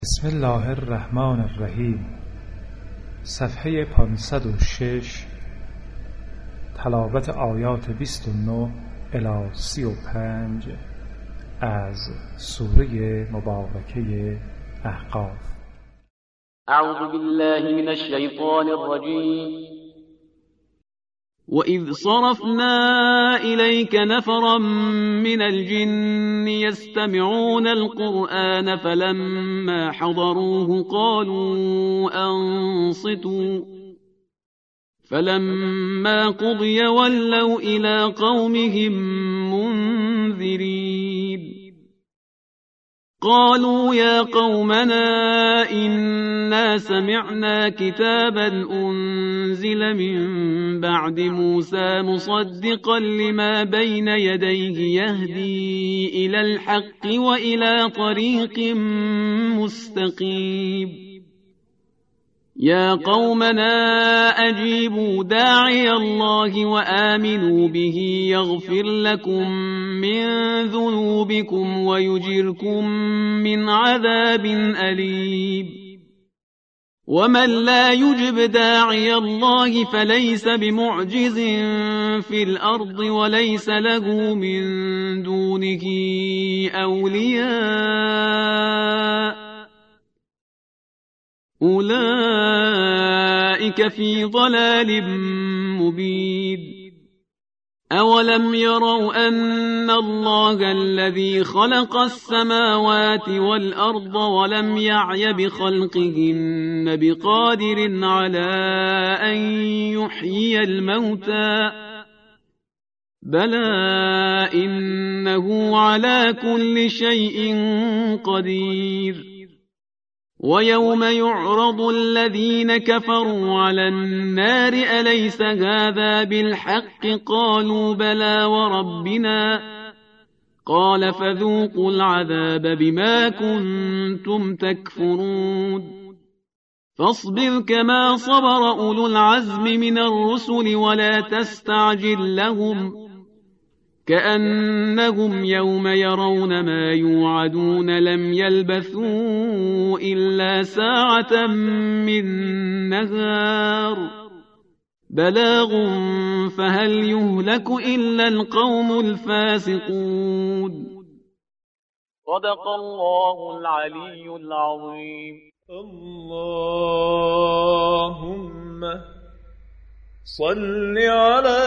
بسم الله الرحمن الرحیم. صفحه 506. تلاوت آیات 29 الی 35 از سوره مبارکه احقاف. اعوذ بالله من الشیطان الرجیم. وَإِذْ صَرَفْنَا إِلَيْكَ نَفَرًا مِنَ الْجِنِّ يَسْتَمِعُونَ الْقُرْآنَ فَلَمَّا حَضَرُوهُ قَالُوا أَنصِتُوا فَلَمَّا قُضِيَ وَلَّوْا إِلَى قَوْمِهِمْ مُنذِرِينَ قالوا يا قومنا إنا سمعنا كتابا أنزل من بعد موسى مصدقا لما بين يديه يهدي إلى الحق وإلى طريق مستقيم يا قومنا أجيبوا داعي الله وآمنوا به يغفر لكم من ذنوبكم ويجركم من عذاب أليم ومن لا يجب داعي الله فليس بمعجز في الأرض وليس له من دونه أولياء أولئك في ضلال مبين أولم يروا أن الله الذي خلق السماوات والأرض ولم يعي بخلقهن بقادر على أن يحيي الموتى بلى إنه على كل شيء قدير ويوم يعرض الذين كفروا على النار أليس هذا بالحق قالوا بلى وربنا قال فذوقوا العذاب بما كنتم تكفرون فاصبر كما صبر أولو العزم من الرسل ولا تستعجل لهم كأنهم يوم يرون ما يوعدون لم يلبثوا إلا ساعة من نهار بلاغ فهل يهلك إلا القوم الفاسقون. صدق الله العلي العظيم. اللهم صل على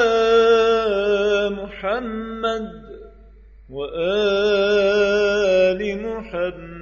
محمد وآل محمد